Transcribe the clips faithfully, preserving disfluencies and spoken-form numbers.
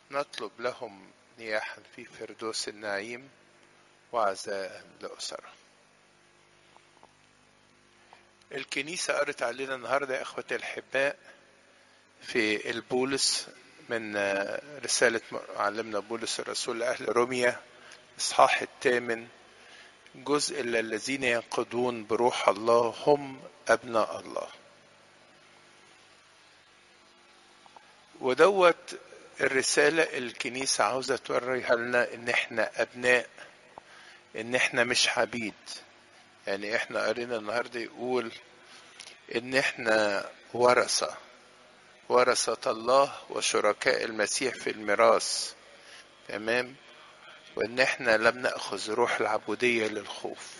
نطلب لهم نياحا في فردوس النعيم وعزاء لأسرة. الكنيسة قرت علينا النهاردة يا أخوتي الأحباء في البولس من رسالة معلمنا بولس الرسول لأهل روميا إصحاح الثامن، جزء الذين ينقضون بروح الله هم أبناء الله. ودوت الرسالة الكنيسة عاوزة توريها لنا إن إحنا أبناء، إن إحنا مش عبيد. يعني إحنا قرينا النهاردة يقول إن إحنا ورثة ورثة الله وشركاء المسيح في الميراث، تمام؟ وإن إحنا لم نأخذ روح العبودية للخوف.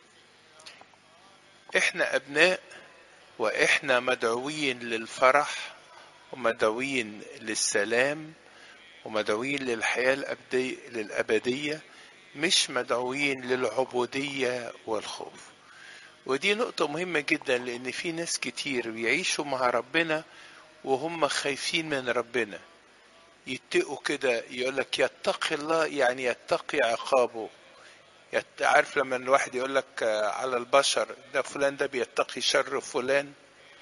إحنا أبناء، وإحنا مدعوين للفرح ومدعوين للسلام ومدعوين للحياة الأبدية، مش مدعوين للعبودية والخوف. ودي نقطة مهمة جدا، لأن في ناس كتير بيعيشوا مع ربنا وهم خايفين من ربنا، يتقوا كده، يقولك يتقي الله يعني يتقي عقابه. عارف لما الواحد يقولك على البشر ده فلان ده بيتقي شر فلان،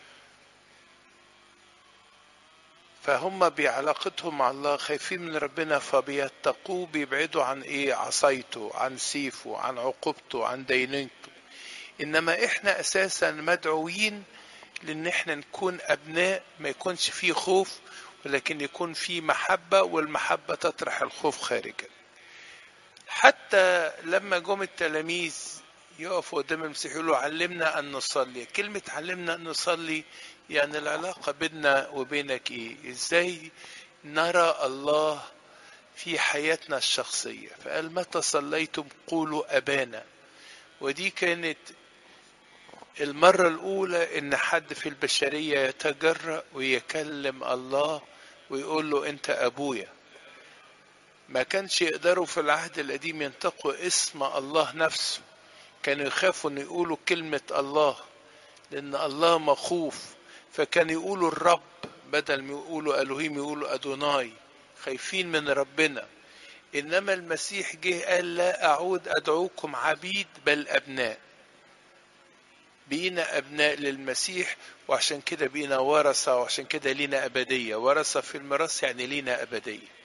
فهم بعلاقتهم مع الله خايفين من ربنا فبيتقوه، بيبعدوا عن ايه؟ عصايته، عن سيفه، عن عقوبته، عن دينونته. انما احنا اساسا مدعوين لان احنا نكون ابناء، ما يكونش فيه خوف ولكن يكون فيه محبة، والمحبة تطرح الخوف خارجا. حتى لما جم التلاميذ يقفوا قدام المسيح يقولوا علمنا ان نصلي، كلمة علمنا ان نصلي يعني العلاقة بيننا وبينك ايه؟ ازاي نرى الله في حياتنا الشخصية؟ فقال متى صليتم قولوا ابانا. ودي كانت المرة الاولى ان حد في البشرية يتجرأ ويكلم الله ويقول له انت ابويا. ما كانش يقدروا في العهد القديم ينطقوا اسم الله نفسه، كانوا يخافوا ان يقولوا كلمة الله لان الله مخوف، فكانوا يقولوا الرب بدل ما يقولوا الوهيم يقولوا ادوناي، خايفين من ربنا. انما المسيح جه قال لا اعود ادعوكم عبيد بل ابناء. بقينا ابناء للمسيح، وعشان كده بقينا ورثة، وعشان كده لينا ابدية. ورثة في الميراث يعني لينا ابدية.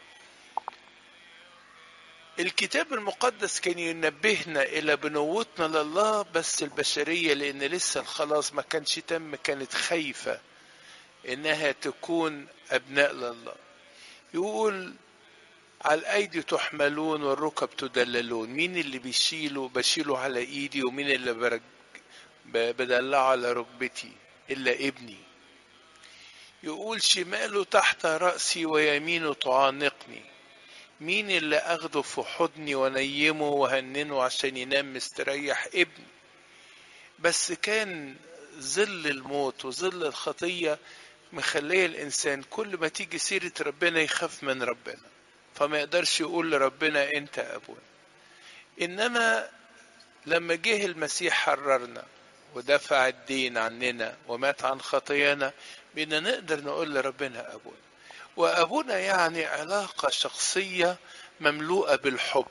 الكتاب المقدس كان ينبهنا الى بنوتنا لله، بس البشرية لان لسه الخلاص ما كانش تم كانت خايفة انها تكون ابناء لله. يقول على الايدي تحملون والركب تدللون. مين اللي بيشيله؟ بشيله على ايدي. ومين اللي برج... بدلعه على ركبتي؟ الا ابني. يقول شماله تحت رأسي ويمينه تعانقني. مين اللي اخده في حضني ونيمه وهننه عشان ينام مستريح؟ ابني. بس كان ظل الموت وظل الخطية مخليه الانسان كل ما تيجي سيرة ربنا يخاف من ربنا، فما يقدرش يقول لربنا انت ابونا. انما لما جه المسيح حررنا ودفع الدين عننا ومات عن خطايانا، بينا نقدر نقول لربنا ابونا. وابونا يعني علاقة شخصية مملوءة بالحب،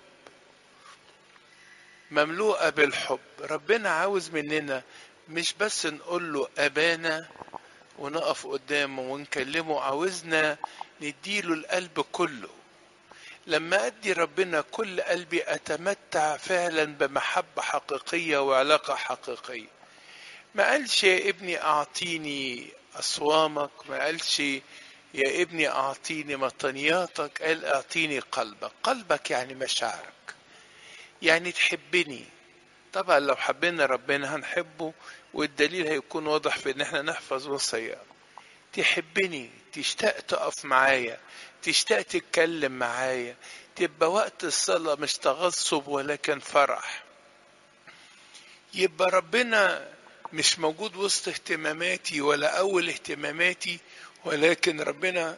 مملوءة بالحب. ربنا عاوز مننا مش بس نقول له ابانا ونقف قدامه ونكلمه، عاوزنا نديله القلب كله. لما ادي ربنا كل قلبي اتمتع فعلا بمحبة حقيقية وعلاقة حقيقية. ما قالش يا ابني اعطيني اصوامك، ما قالش يا ابني اعطيني مطنياتك، قال اعطيني قلبك. قلبك يعني مشاعرك، يعني تحبني. طبعا لو حبينا ربنا هنحبه، والدليل هيكون واضح في ان احنا نحفظ وصاياه. تحبني، تشتاق تقف معايا، تشتاق تتكلم معايا، تبقى وقت الصلاة مش تغصب ولكن فرح. يبقى ربنا مش موجود وسط اهتماماتي ولا اول اهتماماتي، ولكن ربنا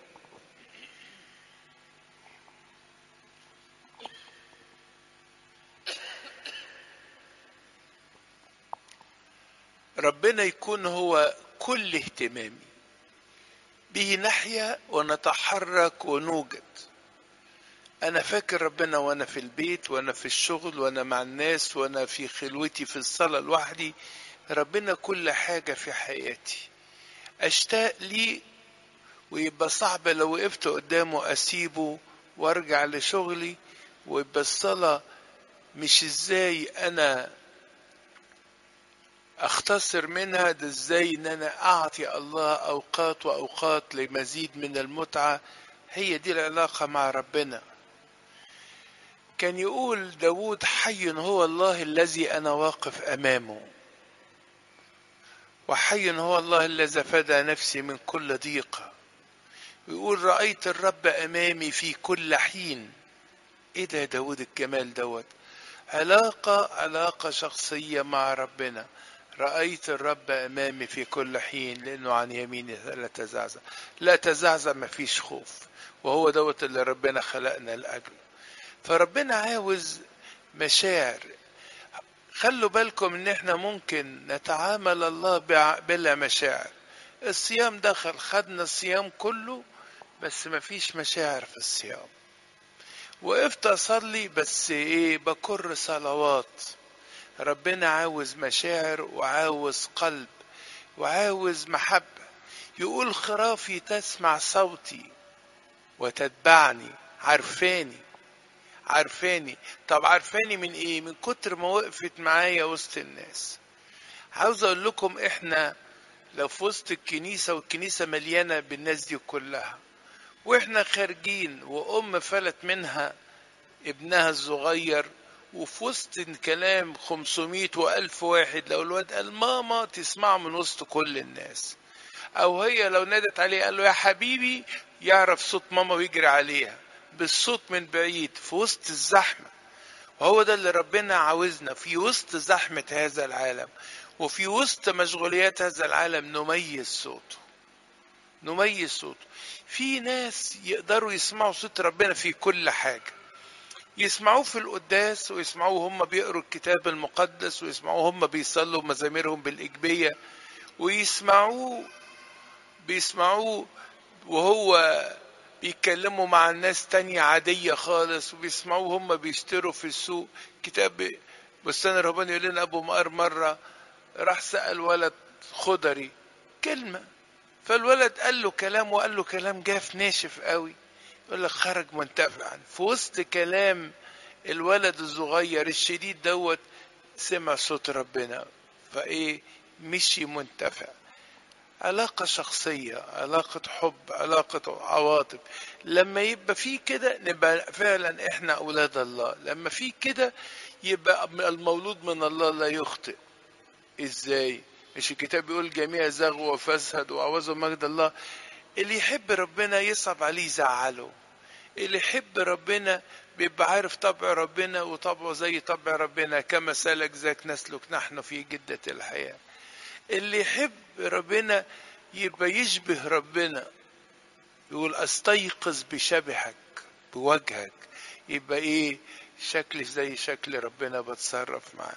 ربنا يكون هو كل اهتمامي. به نحيا ونتحرك ونوجد. انا فاكر ربنا وانا في البيت وانا في الشغل وانا مع الناس وانا في خلوتي في الصلاة لوحدي. ربنا كل حاجة في حياتي، اشتاق لي، ويبقى صعب لو وقفت قدامه اسيبه وارجع لشغلي. ويبقى الصلاة مش ازاي انا اختصر منها، ده ازاي ان انا اعطي الله اوقات واوقات لمزيد من المتعة. هي دي العلاقة مع ربنا. كان يقول داود: حي هو الله الذي انا واقف امامه، وحي هو الله الذي فدى نفسي من كل ضيقة. ويقول: رأيت الرب امامي في كل حين. ايه ده يا داود الجمال دوت؟ علاقة علاقة شخصية مع ربنا. رأيت الرب أمامي في كل حين، لأنه عن يميني لا تزعزع. لا تزعزع، مفيش خوف، وهو دوت اللي ربنا خلقنا لأجله. فربنا عاوز مشاعر. خلوا بالكم ان احنا ممكن نتعامل الله بلا مشاعر. الصيام دخل، خدنا الصيام كله، بس مفيش مشاعر في الصيام. وقفت اصلي بس ايه، بكر صلوات. ربنا عاوز مشاعر وعاوز قلب وعاوز محبة. يقول: خرافي تسمع صوتي وتتبعني. عارفاني عارفاني. طب عارفاني من ايه؟ من كتر ما وقفت معايا وسط الناس. عاوز اقول لكم، احنا لو في وسط الكنيسة والكنيسة مليانة بالناس دي كلها، واحنا خارجين وام فلت منها ابنها الصغير، وفي وسط الكلام خمسمية وألف واحد، لو الواد قال ماما تسمعه من وسط كل الناس، أو هي لو نادت عليه قال له يا حبيبي، يعرف صوت ماما ويجري عليها بالصوت من بعيد في وسط الزحمة. وهو ده اللي ربنا عاوزنا في وسط زحمة هذا العالم، وفي وسط مشغوليات هذا العالم نميز صوته. نميز صوته. في ناس يقدروا يسمعوا صوت ربنا في كل حاجة. يسمعوه في القداس، ويسمعوه هم بيقروا الكتاب المقدس، ويسمعوه هم بيصلوا مزاميرهم بالإجبية، ويسمعوه بيسمعوه وهو بيتكلموا مع الناس تانية عادية خالص، وبيسمعوه هم بيشتروا في السوق. كتاب بستان الرهبان يقول لنا أبو مقر مرة راح سأل ولد خضري كلمة، فالولد قال له كلام، وقال له كلام جاف ناشف قوي. يقول لك خرج منتفعا في وسط كلام الولد الصغير الشديد دوت، سمع صوت ربنا، فايه مشي منتفع. علاقة شخصية، علاقة حب، علاقة عواطف. لما يبقى في كده نبقى فعلا احنا اولاد الله. لما في كده يبقى المولود من الله لا يخطئ. ازاي؟ مش الكتاب بيقول جميع زغوا وفسدوا وعوزوا مجد الله؟ اللي يحب ربنا يصعب عليه يزعله. اللي يحب ربنا بيبقى عارف طبع ربنا، وطبعه زي طبع ربنا، كما سلك ذاك نسلك نحن في جدة الحياة. اللي يحب ربنا يبقى يشبه ربنا. يقول استيقظ بشبهك بوجهك. يبقى ايه؟ شكل زي شكل ربنا، بتصرف معاه.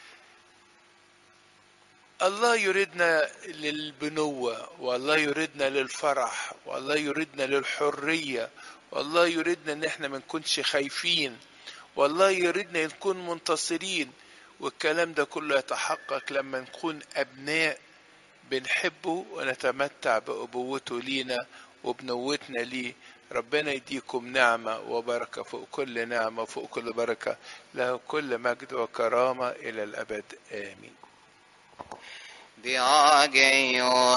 الله يريدنا للبنوة، والله يريدنا للفرح، والله يريدنا للحرية، والله يريدنا ان احنا ما نكونش خايفين، والله يريدنا نكون منتصرين. والكلام ده كله يتحقق لما نكون ابناء بنحبه ونتمتع بأبوته لينا وبنوتنا ليه. ربنا يديكم نعمة وبركة فوق كل نعمة وفوق كل بركة. له كل مجد وكرامة إلى الأبد. آمين.